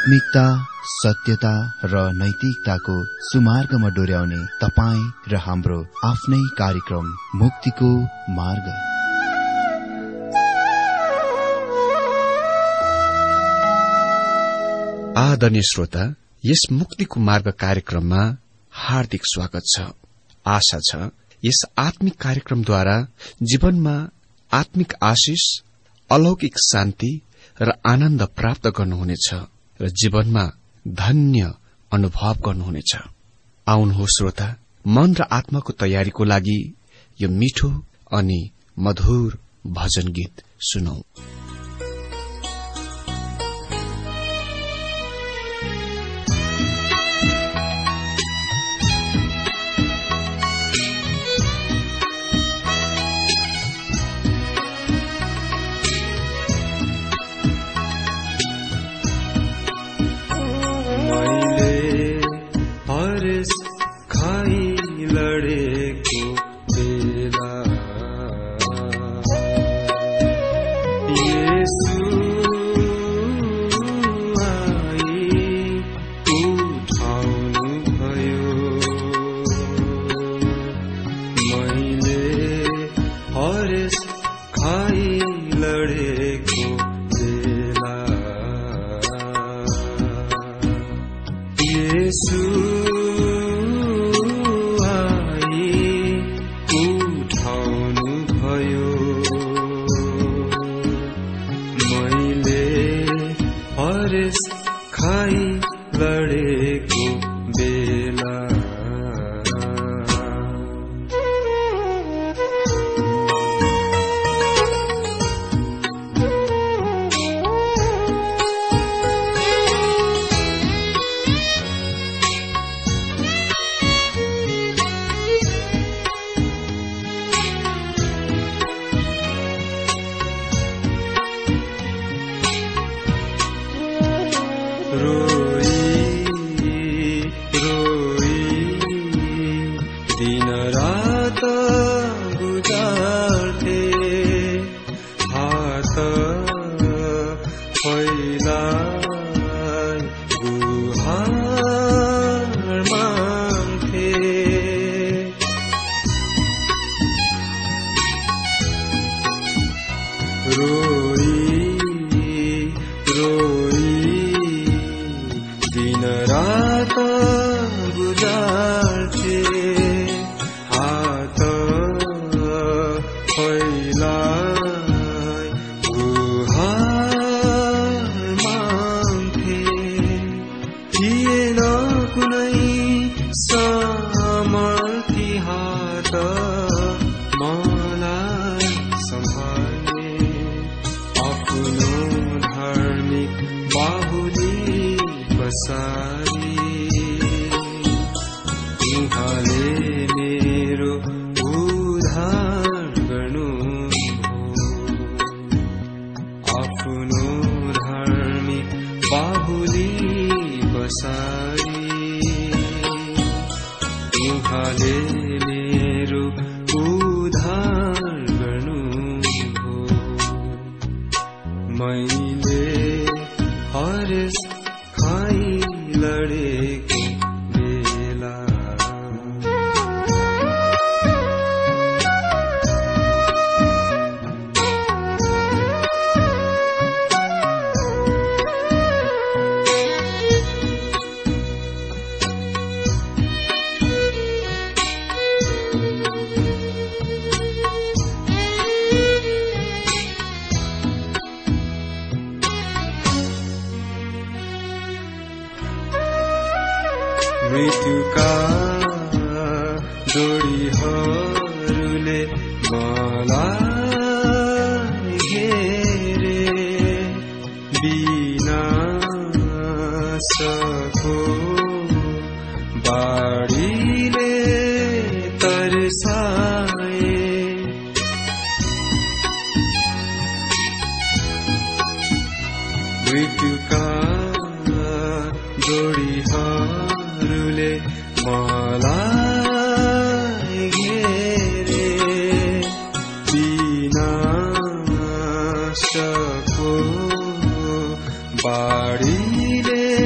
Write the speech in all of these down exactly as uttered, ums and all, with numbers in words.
आत्मिकता, सत्यता र नैतिकताको सुमार्गमा डोर्याउने तपाईँ र हाम्रो आफ्नै कार्यक्रम मुक्तिको मार्ग। आदरणीय श्रोता, यस मुक्तिको मार्ग कार्यक्रममा हार्दिक स्वागत छ। आशा छ यस आत्मिक कार्यक्रमद्वारा जीवनमा आत्मिक आशिष, अलौकिक शान्ति र आनन्द प्राप्त गर्नुहुनेछ र जीवनमा धन्य अनुभव गर्नुहुनेछ। आउनुहोस् श्रोता, मन र आत्माको तयारीको लागि यो मिठो अनि मधुर भजन गीत सुनौ। मृत्युका डोरीहरूले मलाई घेरे, विनाशको बाढीले तर्साए। मृत्युका डोरीहरूले मलाई घेरे, विनाशको बाढीले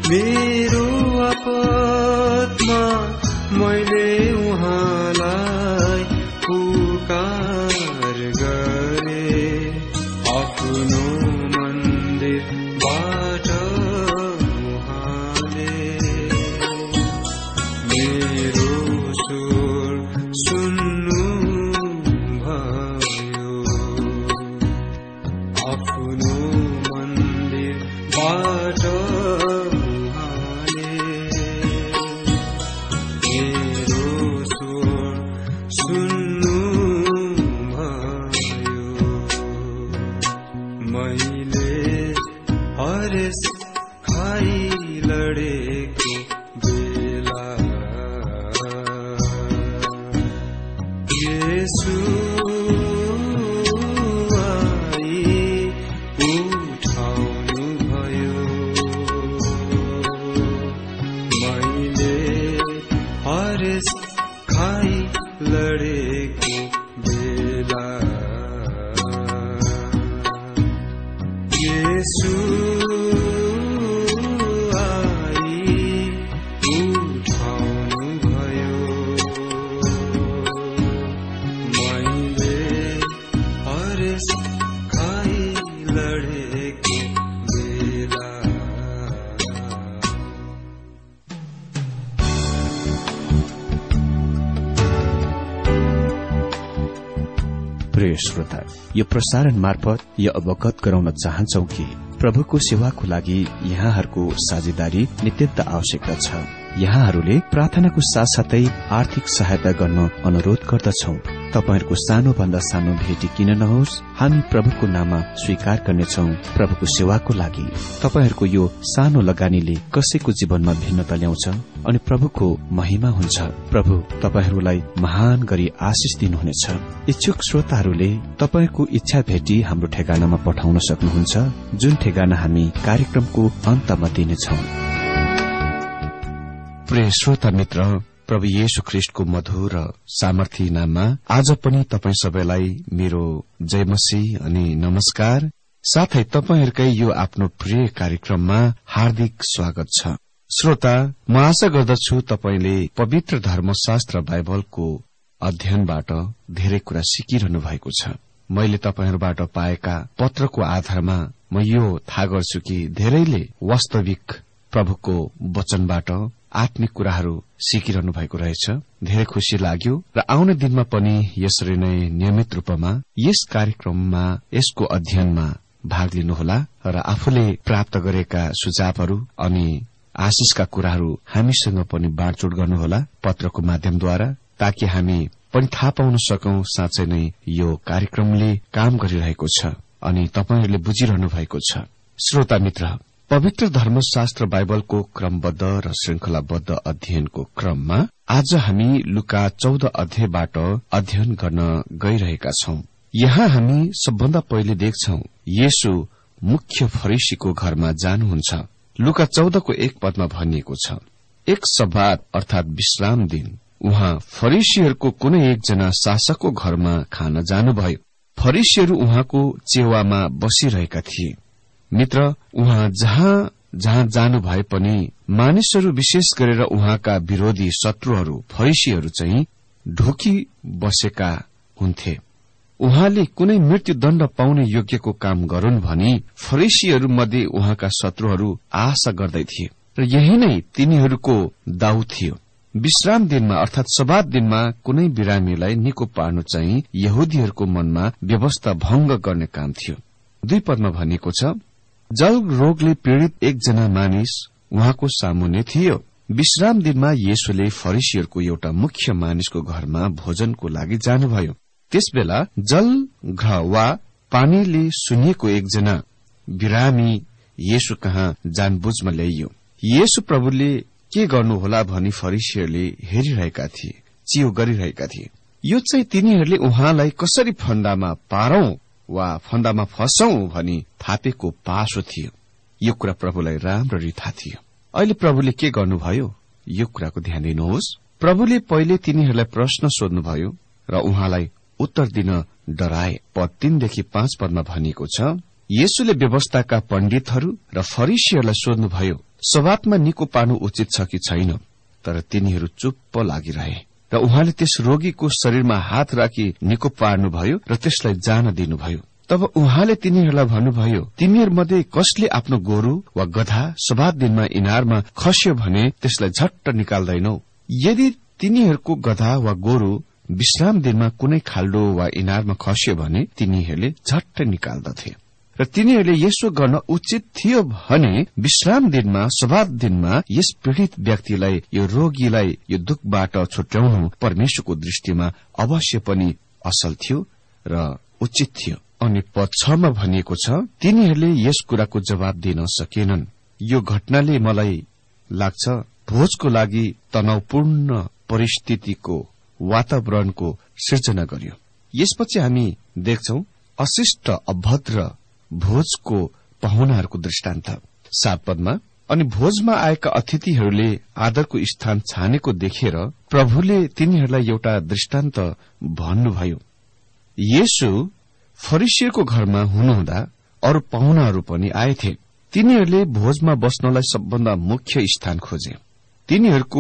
मेरो आपतमा मैले उहाँलाई पुकार गरे, आफ्नो मन्दिरबाट उहाँले मेरो स्वर सुन्नु भयो, आफ्नो मन्दिरबाट उहाँले मेरो स्वर सुन्नु भयो। मैले हरेस खाइ लडेको बेला येशू आई उठाउनु भयो। मैले हरेस खाइ लडेको बेला येशू आई उठाउनु भयो। मैले हरेस खाइ लडेको बेला। प्रिय श्रोता, यो प्रसारण मार्फत यो अवगत गराउन चाहन्छौ कि प्रभुको सेवाको लागि यहाँहरूको साझेदारी नित्यन्त आवश्यकता छ। यहाँहरूले प्रार्थनाको साथसाथै आर्थिक सहायता गर्न अनुरोध गर्दछौ। तपाईहरूको सानो भन्दा सानो भेटी किन नहोस्, हामी प्रभुको नाममा स्वीकार गर्नेछौ। प्रभुको सेवाको लागि तपाईहरूको यो सानो लगानीले कसैको जीवनमा भिन्नता ल्याउँछ अनि प्रभुको महिमा हुन्छ। प्रभु तपाईहरूलाई महान गरी आशिष दिनुहुनेछ। इच्छुक श्रोताहरूले तपाईको इच्छा भेटी हाम्रो ठेगानामा पठाउन सक्नुहुन्छ, जुन ठेगाना हामी कार्यक्रमको अन्तमा दिनेछौ। प्रिय श्रोता मित्र, प्रभु येशू ख्रीष्टको मधुर र सामर्थी नाममा आज पनि तपाई सबैलाई मेरो जय मसीह अनि नमस्कार, साथै तपाईहरूकै यो आफ्नो प्रिय कार्यक्रममा हार्दिक स्वागत छ। श्रोता, म आशा गर्दछु तपाईले पवित्र धर्मशास्त्र बाइबलको अध्ययनबाट धेरै कुरा सिकिरहनु भएको छ। मैले तपाईहरूबाट पाएका पत्रको आधारमा म यो थाहा गर्छु कि धेरैले वास्तविक प्रभुको वचनबाट आत्मिक कुराहरू सिकिरहनु भएको रहेछ। धेरै खुशी लाग्यो र आउने दिनमा पनि यसरी नै नियमित रूपमा यस कार्यक्रममा यसको अध्ययनमा भाग लिनुहोला र आफूले प्राप्त गरेका सुझावहरू अनि आशिषका कुराहरू हामीसँग पनि बाँडचुँड गर्नुहोला पत्रको माध्यमद्वारा, ताकि हामी पनि थाहा पाउन सकौं साँच्चै नै यो कार्यक्रमले काम गरिरहेको छ अनि तपाईहरूले बुझिरहनु भएको छ। श्रोता मित्र, पवित्र धर्मशास्त्र बाइबलको क्रमबद्ध र श्रृंखलाबद्ध अध्ययनको क्रममा आज हामी लुका चौध अध्यायबाट अध्ययन गर्न गइरहेका छौं। यहाँ हामी सबभन्दा पहिले देख्छौं येशू मुख्य फरिसीको घरमा जानुहुन्छ। लुका चौधको एक पदमा भनिएको छ, एक सब्बात अर्थात विश्राम दिन उहाँ फरिसीहरूको कुनै एकजना शासकको घरमा खान जानुभयो। फरिसीहरू उहाँको चेवामा बसिरहेका थिए। मित्र, उहाँ जहाँ जहाँ जानु भए पनि मानिसहरू, विशेष गरेर उहाँका विरोधी शत्रुहरू फरिसीहरू चाहिँ ढोकी बसेका हुन्थे। उहाँले कुनै मृत्युदण्ड पाउने योग्यको काम गरून् भनी फरिसीहरू मध्ये उहाँका शत्रुहरू आशा गर्दै थिए र यही नै तिनीहरूको दाउ थियो। विश्राम दिनमा अर्थात सब्बात दिनमा कुनै बिरामीलाई निको पार्नु चाहिँ यहुदीहरूको मनमा व्यवस्था भंग गर्ने काम थियो। दुई पदमा भनिएको छ, जल रोगले पीड़ित एकजना मानिस उहाँको सामुन्ने थियो। विश्राम दिनमा येशूले फरिसीहरूको एउटा मुख्य मानिसको घरमा भोजनको लागि जानुभयो। त्यसबेला जल घ्र वा पानीले सुनिएको एकजना बिरामी येशू कहाँ जानबुझमा ल्याइयो। येशू प्रभुले के गर्नुहोला भनी फरिसीहरूले हेरिरहेका थिए, चियो गरिरहेका थिए। यो चाहिँ तिनीहरूले उहाँलाई कसरी फन्दामा पारौं वा फन्दामा फसौं भनी थापेको पासो थियो। यो कुरा प्रभुलाई राम्ररी थाहा थियो। अहिले प्रभुले के गर्नुभयो, यो कुराको ध्यान दिनुहोस्। प्रभुले पहिले तिनीहरूलाई प्रश्न सोध्नुभयो र उहाँलाई उत्तर दिन डराए। पद तीनदेखि पाँच पदमा भनिएको छ, येशूले व्यवस्थाका पण्डितहरू र फरिसीहरूलाई सोध्नुभयो, सवातमा निको पार्नु उचित छ कि छैन, तर तिनीहरू चुप्प लागिरहे र उहाँले त्यस रोगीको शरीरमा हात राखी निको पार्नुभयो र त्यसलाई जान दिनुभयो। तब उहाँले तिनीहरूलाई भन्नुभयो, तिमीहरूमध्ये कसले आफ्नो गोरु वा गधा सवात दिनमा इनारमा खस्यो भने त्यसलाई झट्ट निकाल्दैनौ? यदि तिनीहरूको गधा वा गोरु विश्राम दिनमा कुनै खाल्डो वा इनारमा खस्यो भने तिनीहरूले झट्ट निकाल्दथे। र तिनीहरूले यसो गर्न उचित थियो भने विश्राम दिनमा सवात दिनमा यस पीड़ित व्यक्तिलाई, यो रोगीलाई यो दुःखबाट छुट्याउनु परमेश्वरको दृष्टिमा अवश्य पनि असल थियो र उचित थियो। अनि पद छमा भनिएको छ, तिनीहरूले यस कुराको जवाब दिन सकेनन्। यो घटनाले मलाई लाग्छ भोजको लागि तनावपूर्ण परिस्थितिको वातावरणको सिर्जना गर्यो। यसपछि हामी देख्छौं अशिष्ट अभद्र भोजको पाहुनाहरूको दृष्टान्त सात पदमा। अनि भोजमा आएका अतिथिहरूले आदरको स्थान छानेको देखेर प्रभुले तिनीहरूलाई एउटा दृष्टान्त भन्नुभयो। येशू फरिसीहरूको घरमा हुनुहुँदा अरू पाहुनाहरू पनि आएथे। तिनीहरूले भोजमा बस्नलाई सबभन्दा मुख्य स्थान खोजे। तिनीहरूको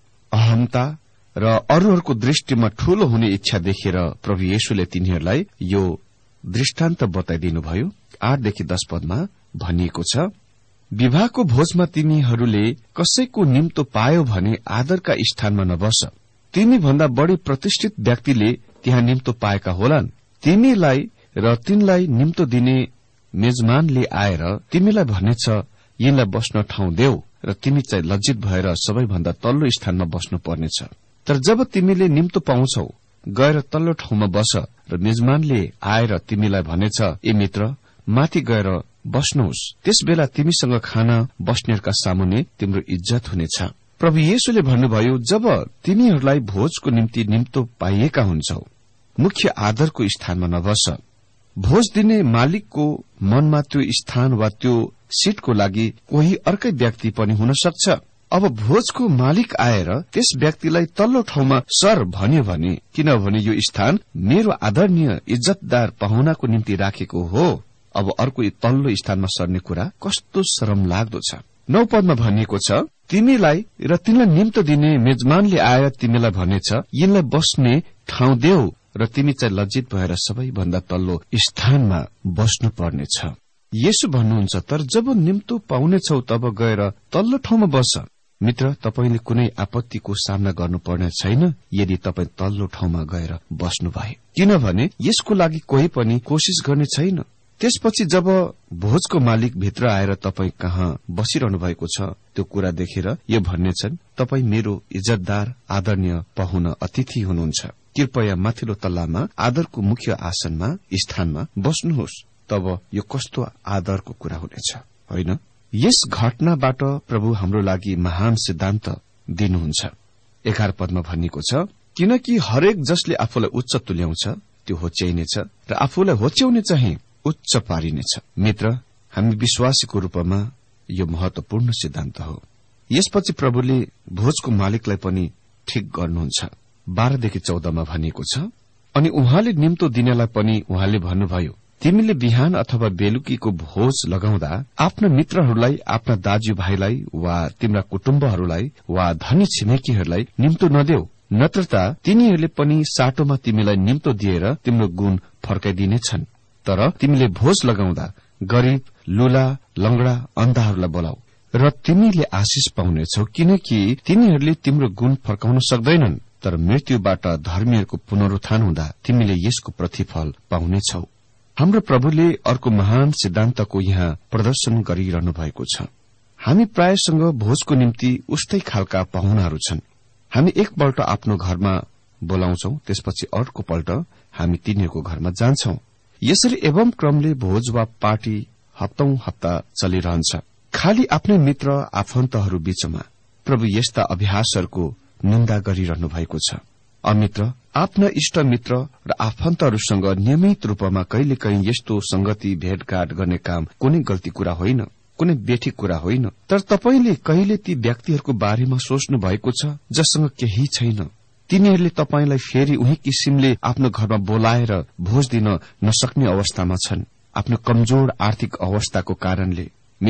अहमता र अरूहरूको दृष्टिमा ठूलो हुने इच्छा देखेर प्रभु येशूले तिनीहरूलाई यो दृष्टान्त बताइदिनुभयो। आठदेखि दश पदमा भनिएको छ, विवाहको भोजमा तिमीहरूले कसैको निम्तो पायो भने आदरका स्थानमा नबस। तिमीभन्दा बढी प्रतिष्ठित व्यक्तिले त्यहाँ निम्तो पाएका होलान्। तिमीलाई र तिनलाई निम्तो दिने मेजमानले आएर तिमीलाई भन्नेछ, यिनलाई बस्न ठाउँ देऊ, र तिमी चाहिँ लज्जित भएर सबैभन्दा तल्लो स्थानमा बस्नु पर्नेछ। तर जब तिमीले निम्तो पाउँछौ, गएर तल्लो ठाउँमा बस, र मेजमानले आएर तिमीलाई भन्नेछ, ए मित्र, माथि गएर बस्नुहोस्। त्यसबेला तिमीसँग खाना बस्नेहरूका सामुन्ने तिम्रो इज्जत हुनेछ। प्रभु येशूले भन्नुभयो, जब तिमीहरूलाई भोजको निम्ति निम्तो पाइएका हुन्छौ, मुख्य आदरको स्थानमा नबस। भोज दिने मालिकको मनमा त्यो स्थान वा त्यो सीटको लागि कोही अर्कै व्यक्ति पनि हुन सक्छ। अब भोजको मालिक आएर त्यस व्यक्तिलाई तल्लो ठाउँमा सर भन्यो भने, किनभने यो स्थान मेरो आदरणीय इज्जतदार पाहुनाको निम्ति राखेको हो, अब अर्को तल्लो स्थानमा सर्ने कुरा कस्तो शरम लाग्दो छ। नौ पदमा भनिएको छ, तिमीलाई र तिनलाई निम्तो दिने मेजमानले आएर तिमीलाई भन्नेछ, यिनलाई बस्ने ठाउँ देऊ, र तिमी चाहिँ लज्जित भएर सबैभन्दा तल्लो स्थानमा बस्नु पर्नेछ। येशू भन्नुहुन्छ, तर जब निम्तो पाउनेछौ तब गएर तल्लो ठाउँमा बस। मित्र, तपाईले कुनै आपत्तिको सामना गर्नुपर्ने छैन यदि तपाई तल्लो ठाउँमा गएर बस्नु भए, किनभने यसको लागि कोही पनि कोशिश गर्ने छैन। त्यसपछि जब भोजको मालिक भित्र आएर तपाई कहाँ बसिरहनु भएको छ त्यो कुरा देखेर यो भन्नेछन्, तपाई मेरो इज्जतदार आदरणीय पाहुना अतिथि हुनुहुन्छ, कृपया माथिल्लो तल्लामा आदरको मुख्य आसनमा स्थानमा बस्नुहोस्। तब यो कस्तो आदरको कुरा हुनेछ, होइन? यस घटनाबाट प्रभु हाम्रो लागि महान सिद्धान्त दिनुहुन्छ। एघार पदमा भनिएको छ, किनकि हरेक जसले आफूलाई उच्च तुल्याउँछ त्यो होच्याइनेछ, र आफूलाई होच्याउने चाहिँ उच्च पारिनेछ। मित्र, हामी विश्वासीको रूपमा यो महत्वपूर्ण सिद्धान्त हो। यसपछि प्रभुले भोजको मालिकलाई पनि ठिक गर्नुहुन्छ। बाह्रदेखि चौधमा भनिएको छ, अनि उहाँले निम्तो दिनेलाई पनि उहाँले भन्नुभयो, तिमीले बिहान अथवा बेलुकीको भोज लगाउँदा आफ्ना मित्रहरूलाई, आफ्ना दाजुभाइलाई वा तिम्रा कुटुम्बहरूलाई वा धनी छिमेकीहरूलाई निम्तो नदेऊ, नत्र त तिनीहरूले पनि साटोमा तिमीलाई निम्तो दिएर तिम्रो गुण फर्काइदिनेछन्। तर तिमीले भोज लगाउँदा गरीब, लुला, लंगड़ा, अन्धाहरूलाई बोलाऊ, र तिमीले आशिष पाउनेछौ, किनकि तिनीहरूले तिम्रो गुण फर्काउन सक्दैनन्, तर मृत्युबाट धर्मीहरूको पुनरुत्थान हुँदा तिमीले यसको प्रतिफल पाउनेछौ। हाम्रो प्रभुले अर्को महान सिद्धान्तको यहाँ प्रदर्शन गरिरहनु भएको छ। हामी प्रायसँग भोजको निम्ति उस्तै खालका पाहुनाहरू छन्। हामी एकपल्ट आफ्नो घरमा बोलाउँछौ, त्यसपछि अर्को पल्ट हामी तिनीहरूको घरमा जान्छौं। यसरी एवं क्रमले भोज वा पार्टी हप्तौं हप्ता चलिरहन्छ, खाली आफ्नै मित्र आफन्तहरू बीचमा। प्रभु यस्ता अभ्यासहरूको निन्दा गरिरहनु भएको छ। अमित्र, आफ्ना इष्ट मित्र र आफन्तहरूसँग नियमित रूपमा कहिलेकाहीँ यस्तो संगति भेटघाट गर्ने काम कुनै गल्ती कुरा होइन, कुनै बेठी कुरा होइन। तर तपाईले कहिले ती व्यक्तिहरूको बारेमा सोच्नु भएको छ जससँग केही छैन? तिनीहरूले तपाईलाई फेरि उही किसिमले आफ्नो घरमा बोलाएर भोज दिन नसक्ने अवस्थामा छन्, आफ्नो कमजोर आर्थिक अवस्थाको कारणले। मित्र,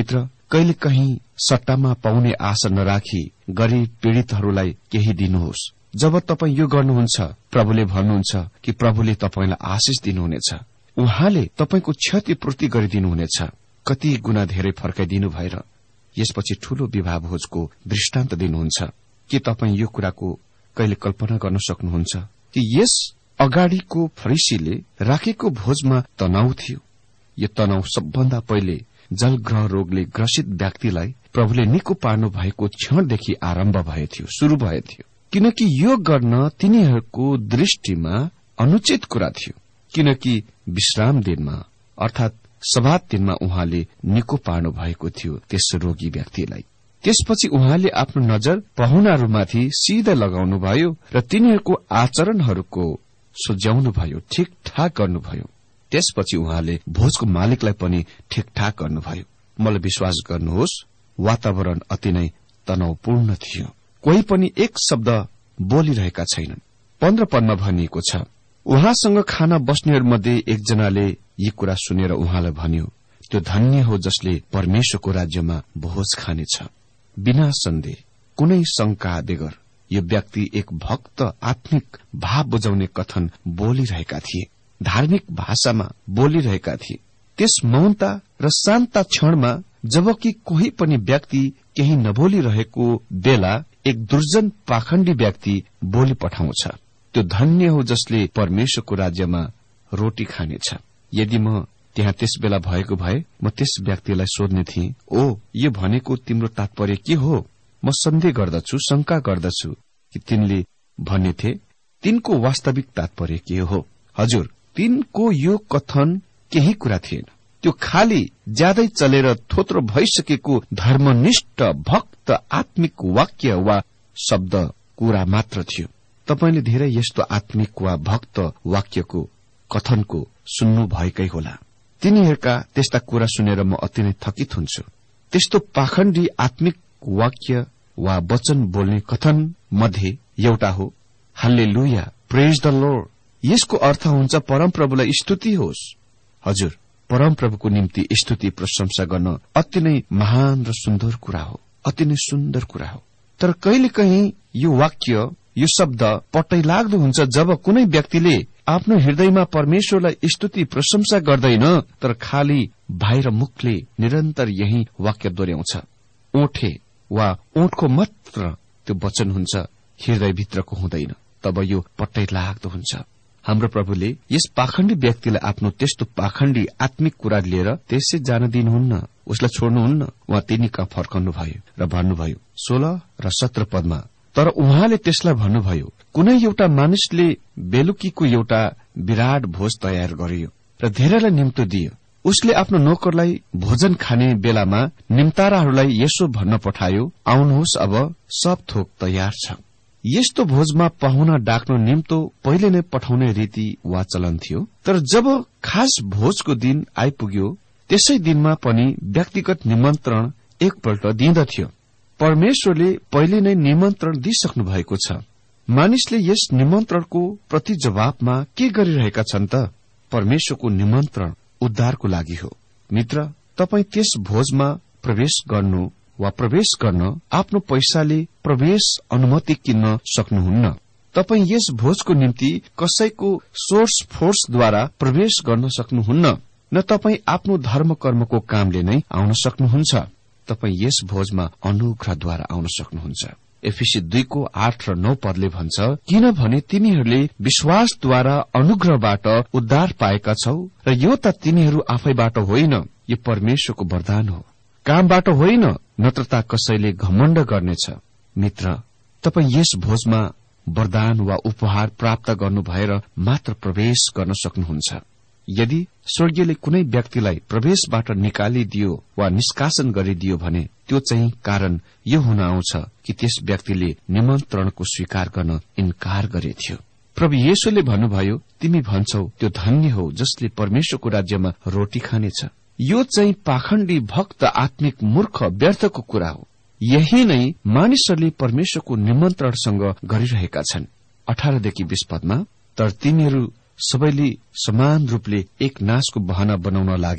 कहिले कहीँ सट्टामा पाउने आशा नराखी गरीब पीड़ितहरूलाई केही दिनुहोस्। जब तपाईँ यो गर्नुहुन्छ, प्रभुले भन्नुहुन्छ कि प्रभुले तपाईंलाई आशिष दिनुहुनेछ। उहाँले तपाईंको क्षतिपूर्ति गरिदिनुहुनेछ, कति गुणा धेरै फर्काइदिनु भएर। यसपछि ठूलो विवाह भोजको दृष्टान्त दिनुहुन्छ। के तपाईँ यो कुराको कहिले कल्पना गर्न सक्नुहुन्छ कि यस अगाडिको फरिसीले राखेको भोजमा तनाव थियो। यो तनाव सबभन्दा पहिले जलग्रह रोगले ग्रसित व्यक्तिलाई प्रभुले निको पार्नु भएको क्षणदेखि आरम्भ भएथ्यो, शुरू भएथ्यो। किनकि यो गर्न तिनीहरूको दृष्टिमा अनुचित कुरा थियो। किनकि विश्राम दिनमा अर्थात सब्बात दिनमा उहाँले निको पार्नु भएको थियो त्यस रोगी व्यक्तिलाई। त्यसपछि उहाँले आफ्नो नजर पाहुनाहरूमाथि सिधा लगाउनुभयो र तिनीहरूको आचरणहरूको सुझाउनुभयो, ठिकठाक गर्नुभयो। त्यसपछि उहाँले भोजको मालिकलाई पनि ठिकठाक गर्नुभयो। मलाई विश्वास गर्नुहोस्, वातावरण अति नै तनावपूर्ण थियो। कोही पनि एक शब्द बोलिरहेका छैनन्। पन्ध्र पदमा भनिएको छ, उहाँसँग खाना बस्नेहरूमध्ये एकजनाले यी कुरा सुनेर उहाँलाई भन्यो, त्यो धन्य हो जसले परमेश्वरको राज्यमा भोज खानेछ। बिना सन्देह, कुनै शंका बेगर यो व्यक्ति एक भक्त आत्मिक भाव बुझाउने कथन बोलिरहेका थिए, धार्मिक भाषामा बोलिरहेका थिए। त्यस मौनता र शान्त क्षणमा जबकि कोही पनि व्यक्ति केही नबोलिरहेको बेला एक दुर्जन पाखण्डी व्यक्ति बोली पठाउँछ, त्यो धन्य हो जसले परमेश्वरको राज्यमा रोटी खानेछ। यदि म त्यहाँ त्यस बेला भएको भए म त्यस व्यक्तिलाई सोध्ने थिएँ, ओ यो भनेको तिम्रो तात्पर्य के हो? म सन्देह गर्दछु, शंका गर्दछु कि तिनले भन्ने थे तिनको वास्तविक तात्पर्य के हो। हजुर, तिनको यो कथन केही कुरा थिएन, त्यो खाली ज्यादै चलेर थोत्रो भइसकेको धर्मनिष्ठ भक्त आत्मिक वाक्य वा शब्द कुरा मात्र थियो। तपाईले धेरै यस्तो आत्मिक वा भक्त वाक्यको कथनको सुन्नु भएकै होला। तिनीहरूका त्यस्ता कुरा सुनेर म अति नै थकित हुन्छु। त्यस्तो पाखण्डी आत्मिक वाक्य वा वचन बोल्ने कथन मध्ये एउटा हो हालेलुया, प्रेज द लर्ड। यसको अर्थ हुन्छ परमप्रभुलाई स्तुति होस्। हजुर, परमप्रभुको निम्ति स्तुति प्रशंसा गर्न अति नै महान र सुन्दर कुरा हो, अति नै सुन्दर कुरा हो। तर कहिले कहीं यो वाक्य, यो शब्द पट्टै लाग्दो हुन्छ जब कुनै व्यक्तिले आफ्नो हृदयमा परमेश्वरलाई स्तुति प्रशंसा गर्दैन, तर खाली बाहिर मुखले निरन्तर यही वाक्य दोहोर्याउँछ। ओठे वा ओठको मात्र त्यो वचन हुन्छ, हृदयभित्रको हुँदैन। तब यो पट्टै लाग्दो हुन्छ। हाम्रो प्रभुले यस पाखण्डी व्यक्तिलाई आफ्नो त्यस्तो पाखण्डी आत्मिक कुरा लिएर त्यसै जान दिनुहुन्न, उसलाई छोड्नुहुन्न। उहाँ तिनी कहाँ फर्कनुभयो र भन्नुभयो सोह्र र सत्र पदमा, तर उहाँले त्यसलाई भन्नुभयो, कुनै एउटा मानिसले बेलुकीको एउटा विराट भोज तयार गरियो र धेरैलाई निम्तो दियो। उसले आफ्नो नोकरलाई भोजन खाने बेलामा निम्ताराहरूलाई यसो भन्न पठायो, आउनुहोस्, अब सब थोक तयार छ। यस्तो भोजमा पाहुना डाक्न निम्तो पहिले नै पठाउने रीति वा चलन थियो। तर जब खास भोजको दिन आइपुग्यो, त्यसै दिनमा पनि व्यक्तिगत निमन्त्रण एकपल्ट दिँदथ्यो। परमेश्वरले पहिले नै निमन्त्रण दिइसक्नु भएको छ। मानिसले यस निमन्त्रणको प्रति जवाबमा के गरिरहेका छन् त? परमेश्वरको निमन्त्रण उद्धारको लागि हो। मित्र, तपाई त्यस भोजमा प्रवेश गर्नु वा प्रवेश गर्न आफ्नो पैसाले प्रवेश अनुमति किन्न सक्नुहुन्न। तपाई यस भोजको निम्ति कसैको सोर्स फोर्सद्वारा प्रवेश गर्न सक्नुहुन्न, न तपाई आफ्नो धर्म कर्मको कामले नै आउन सक्नुहुन्छ। तपाई यस भोजमा अनुग्रहद्वारा आउन सक्नुहुन्छ। एफिसी दुईको आठ र नौ पदले भन्छ, किनभने तिमीहरूले विश्वासद्वारा अनुग्रहबाट उद्धार पाएका छौ र यो त तिमीहरू आफैबाट होइन, यो परमेश्वरको वरदान हो, कामबाट होइन, नत्रता कसैले घमण्ड गर्नेछ। मित्र, तपाई यस भोजमा वरदान वा उपहार प्राप्त गर्नु भएर मात्र प्रवेश गर्न सक्नुहुन्छ। यदि स्वर्गीयले कुनै व्यक्तिलाई प्रवेशबाट निकालिदियो वा निष्कासन गरिदियो भने त्यो चाहिँ कारण यो हुन आउँछ कि त्यस व्यक्तिले निमन्त्रणको स्वीकार गर्न इन्कार गरेथ्यो। प्रभु येशूले भन्नुभयो, तिमी भन्छौ त्यो धन्य हो जसले परमेश्वरको राज्यमा रोटी खानेछ। यो चाहिँ पाखण्डी भक्त आत्मिक मूर्ख व्यर्थको कुरा हो। यही नै मानिसहरूले परमेश्वरको निमन्त्रणसँग गरिरहेका छन्। अठारदेखि बीस पदमा, तर तिनीहरू सबैले समान रूपले एक नाशको बहाना बनाउन लागे,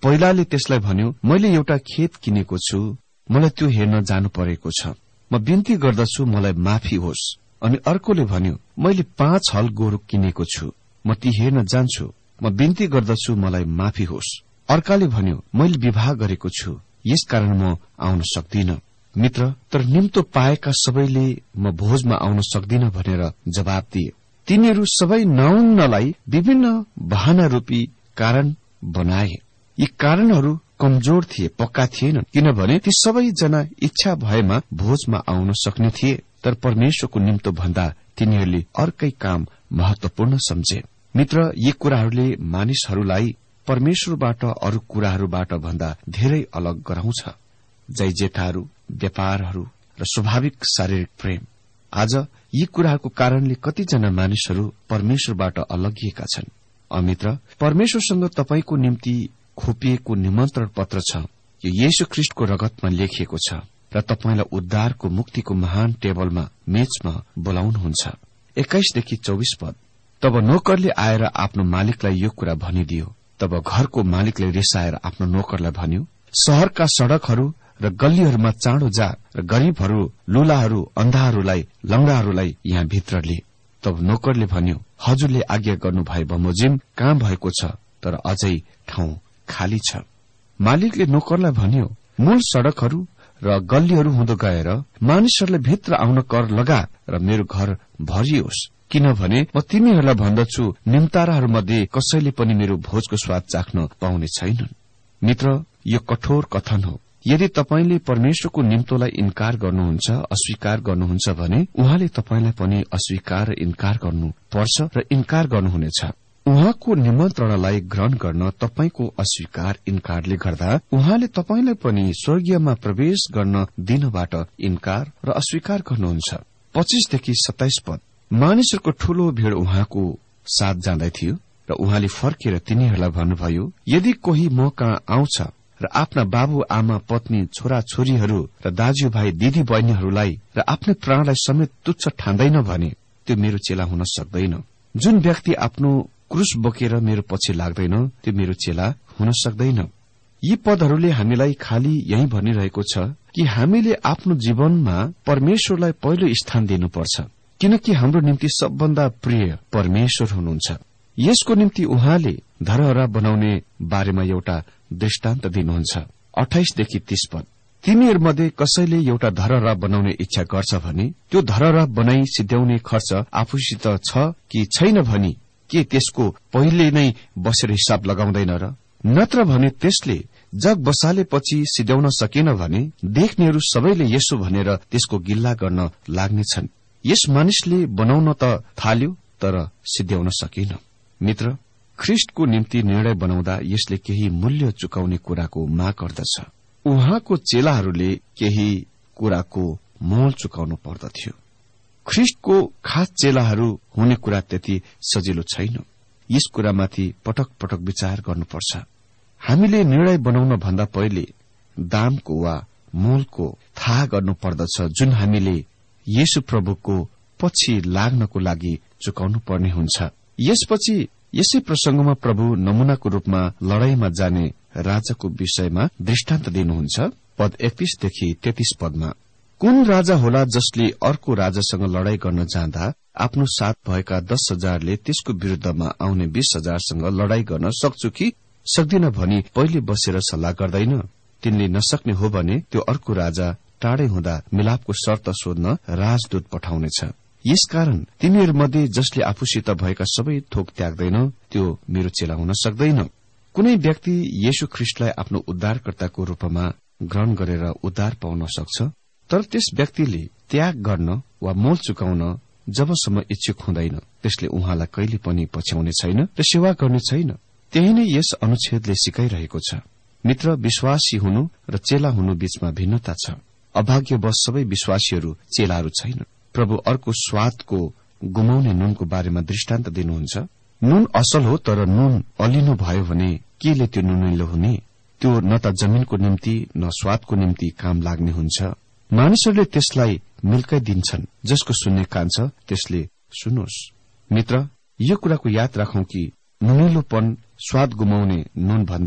पहिलाले त्यसलाई भन्यो, मैले एउटा खेत किनेको छु, मलाई त्यो हेर्न जानु परेको छ, म बिन्ती गर्दछु मलाई माफी होस्। अनि अर्कोले भन्यो, मैले पाँच हल गोरु किनेको छु, म ती हेर्न जान्छु, म बिन्ती गर्दछु मलाई माफी होस्। अर्काले भन्यो, मैले विवाह गरेको छु, यसकारण म आउन सक्दिन। मित्र, तर निम्तो पाएका सबैले म भोजमा आउन सक्दिन भनेर जवाब दिए। तिनीहरू सबै नआउनलाई विभिन्न बहाना रूपी कारण बनाए। यी कारणहरू कमजोर थिए, पक्का थिएनन्, किनभने ती सबैजना इच्छा भएमा भोजमा आउन सक्ने थिए, तर परमेश्वरको निम्तो भन्दा तिनीहरूले अर्कै काम महत्वपूर्ण सम्झे। मित्र, यी कुराहरूले मानिसहरूलाई परमेश्वरबाट अरू कुराहरूबाट भन्दा धेरै अलग गराउँछ। जयजेताहरू, व्यापारहरू र स्वाभाविक शारीरिक प्रेम। आज यी कुराहरूको कारणले कतिजना मानिसहरू परमेश्वरबाट अलगिएका छन्। अमित्र, परमेश्वरसँग तपाईको निम्ति खोपिएको निमन्त्रण पत्र छ, यो येशू ख्रीष्टको रगतमा लेखिएको छ र तपाईलाई उद्धारको मुक्तिको महान टेबलमा मेचमा बोलाउनुहुन्छ। एक्काइसदेखि चौबिस पद। तब नोकरले आएर आफ्नो मालिकलाई यो कुरा भनिदियो। तब घरको मालिकले रिसाएर आफ्नो नोकरलाई भन्यो, शहरका सड़कहरू र गल्लीहरूमा चाँडो जा र गरीबहरू, लुलाहरू, अन्धाहरूलाई, लंगडाहरूलाई यहाँ भित्र लिए। तब नोकरले भन्यो, हजुरले आज्ञा गर्नु भए बमोजिम कहाँ भएको छ, तर अझै ठाउँ खाली छ। मालिकले नोकरलाई भन्यो, मूल सड़कहरू र गल्लीहरू हुँदो गएर मानिसहरूलाई भित्र आउन कर लगा र मेरो घर भरियोस्, किनभने म तिमीहरूलाई भन्दछु, निम्ताराहरूमध्ये कसैले पनि मेरो भोजको स्वाद चाख्न पाउने छैनन्। मित्र, यो कठोर कथन हो। यदि तपाईले परमेश्वरको निम्तोलाई इन्कार गर्नुहुन्छ, अस्वीकार गर्नुहुन्छ भने उहाँले तपाईलाई पनि अस्वीकार र इन्कार गर्नुपर्छ र इन्कार गर्नुहुनेछ। उहाँको निमन्त्रणालाई ग्रहण गर्न तपाईको अस्वीकार इन्कारले गर्दा उहाँले तपाईलाई पनि स्वर्गीयमा प्रवेश गर्न दिनबाट इन्कार र अस्वीकार गर्नुहुन्छ। पच्चीसदेखि सत्ताइस पद। मानिसहरूको ठूलो भीड़ उहाँको साथ जाँदै थियो र उहाँले फर्केर तिनीहरूलाई भन्नुभयो, यदि कोही म कहाँ आउँछ र आफ्ना बाबु आमा पत्नी छोरा छोरीहरू र दाजुभाइ दिदी बहिनीहरूलाई र आफ्नै प्राणलाई समेत तुच्छ ठान्दैन भने त्यो मेरो चेला हुन सक्दैन। जुन व्यक्ति आफ्नो क्रूस बोकेर मेरो पछि लाग्दैन त्यो मेरो चेला हुन सक्दैन। यी पदहरूले हामीलाई खाली यही भनिरहेको छ कि हामीले आफ्नो जीवनमा परमेश्वरलाई पहिलो स्थान दिनुपर्छ, किनकि हाम्रो निम्ति सबभन्दा प्रिय परमेश्वर हुनुहुन्छ। यसको निम्ति उहाँले धरहरा बनाउने बारेमा एउटा दृष्टान्त दिनुहुन्छ। अठाइसदेखि तीस पद। तिमीहरूमध्ये कसैले एउटा धरहरा बनाउने इच्छा गर्छ भने त्यो धरहरा बनाई सिध्याउने खर्च आफूसित छ कि छैन भनी के त्यसको पहिले नै बसेर हिसाब लगाउँदैन र? नत्र भने त्यसले जग बसालेपछि सिध्याउन सकेन भने देख्नेहरू सबैले यसो भनेर त्यसको गिल्ला गर्न लाग्नेछन्। यस मानिसले बनाउन त थाल्यो तर सिध्याउन सकेन। मित्र, ख्रीष्टको निम्ति निर्णय बनाउँदा यसले केही मूल्य चुकाउने कुराको माग गर्दछ। उहाँको चेलाहरूले केही कुराको मोल चुकाउनु पर्दथ्यो। ख्रीष्टको खास चेलाहरू हुने कुरा त्यति सजिलो छैन। यस कुरामाथि पटक पटक विचार गर्नुपर्छ। हामीले निर्णय बनाउन भन्दा पहिले दामको वा मोलको थाहा गर्नु पर्दछ, जुन हामीले येशू प्रभुको पछि लाग्नको लागि चुकाउनु पर्ने हुन्छ। यसपछि यसै प्रसंगमा प्रभु नमूनाको रूपमा लड़ाईमा जाने राजाको विषयमा दृष्टान्त दिनुहुन्छ। पद एकतीसदेखि तेत्तीस पदमा, कुन राजा होला जसले अर्को राजासँग लड़ाई गर्न जाँदा आफ्नो साथ भएका दस हजारले त्यसको विरूद्धमा आउने बीस हजारसँग लड़ाई गर्न सक्छु कि सक्दिन भनी पहिले बसेर सल्लाह गर्दैन? तिनले नसक्ने हो भने त्यो अर्को राजा टाढै हुँदा मिलापको शर्त सोध्न राजदूत पठाउनेछ। यसकारण तिनीहरूमध्ये जसले आफूसित भएका सबै थोक त्याग्दैन त्यो मेरो चेला हुन सक्दैन। कुनै व्यक्ति येशू ख्रीष्टलाई आफ्नो उद्धारकर्ताको रूपमा ग्रहण गरेर उद्धार पाउन सक्छ, तर त्यस व्यक्तिले त्याग गर्न वा मोल चुकाउन जबसम्म इच्छुक हुँदैन त्यसले उहाँलाई कहिले पनि पछ्याउने छैन र सेवा गर्ने छैन। त्यही नै यस अनुच्छेदले सिकाइरहेको छ। मित्र, विश्वासी हुनु र चेला हुनु बीचमा भिन्नता छ। अभाग्यवश सबै विश्वासीहरू चेलाहरू छैनन्। प्रभु अर्को स्वादको गुमाउने नुनको बारेमा दृष्टान्त दिनुहुन्छ। नुन असल हो, तर नुन अलिनो भयो भने केले त्यो नुनिलो हुने? त्यो न त जमिनको निम्ति न स्वादको निम्ति काम लाग्ने हुन्छ। मानिसहरूले त्यसलाई मिल्कै दिन्छन्। जसको सुन्ने कान छ त्यसले सुनोस्। मित्र, यो कुराको याद राखौं कि नुनिलोपन स्वाद गुमाउने नुन भन्दा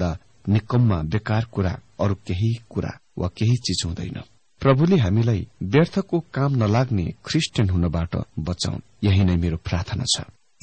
निकम्मा बेकार कुरा अरू केही कुरा वा केही चीज हुँदैन। प्रभुले हामीलाई व्यर्थको काम नलाग्ने ख्रिस्टियन हुनबाट बचाउन्, यही नै मेरो प्रार्थना छ।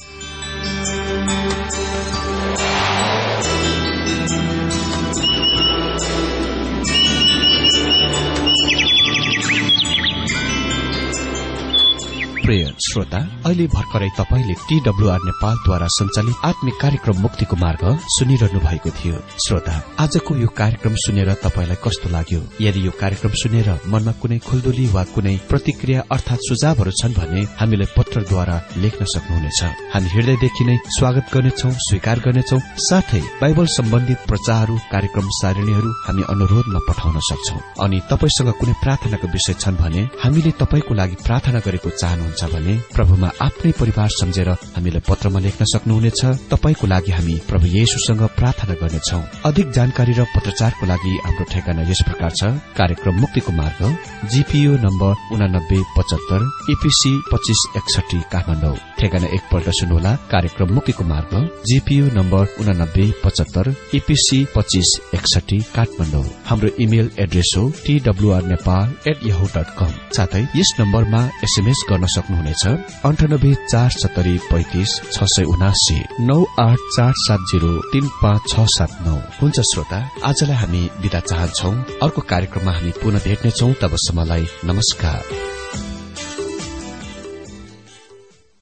प्रिय श्रोता, अहिले भर्खरै तपाईले टीडब्ल्यूआर नेपालद्वारा सञ्चालित आत्मिक कार्यक्रम मुक्तिको मार्ग सुनिरहनु भएको थियो। श्रोता, आजको यो कार्यक्रम सुनेर तपाईलाई कस्तो लाग्यो? यदि यो कार्यक्रम सुनेर मनमा कुनै खुल्दुली वा कुनै प्रतिक्रिया अर्थात सुझावहरू छन् भने हामीलाई पत्रद्वारा लेख्न सक्नुहुनेछ। हामी हृदयदेखि नै स्वागत गर्नेछौं, स्वीकार गर्नेछौं। साथै बाइबल सम्बन्धित प्रचारहरू, कार्यक्रम सारणीहरू हामी अनुरोधमा पठाउन सक्छौं। अनि तपाईसँग कुनै प्रार्थनाको विषय छन् भने हामीले तपाईको लागि प्रार्थना गरेको चाहनुहुन्छ भने प्रभुमा आफ्नै परिवार सम्झेर हामीलाई पत्रमा लेख्न सक्नुहुनेछ। तपाईको लागि हामी प्रभु येशूसँग प्रार्थना गर्नेछौं। अधिक जानकारी र पत्रचारको लागि हाम्रो ठेगाना यस प्रकार छ। कार्यक्रम मुक्तिको मार्ग, जीपीओ नम्बर उनानब्बे पचहत्तर ईपीसी पच्चीस एकसठी काठमाडौँ। ठेगाना एकपल्ट सुन्नुहोला। कार्यक्रम मुक्तिको मार्ग, जीपीओ नम्बर उनानब्बे पचहत्तर ईपीसी पच्चीस एकसठी काठमाडौँ। हाम्रो इमेल एड्रेस हो TWR Nepal at Yahoo dot com. साथै यस नम्बरमा एसएमएस गर्न सक्नुहुनेछ अन्ठानब्बे चार सत्तरी पैंतिस छ सय उनासी नौ आठ चार सात जीरो तीन पाँच छ सात नौ। हुन्छ श्रोता, आजलाई हामी बिदा चाहन्छौ। अर्को कार्यक्रममा हामी पुनः भेट्नेछौ। तबसम्मलाई नमस्कार।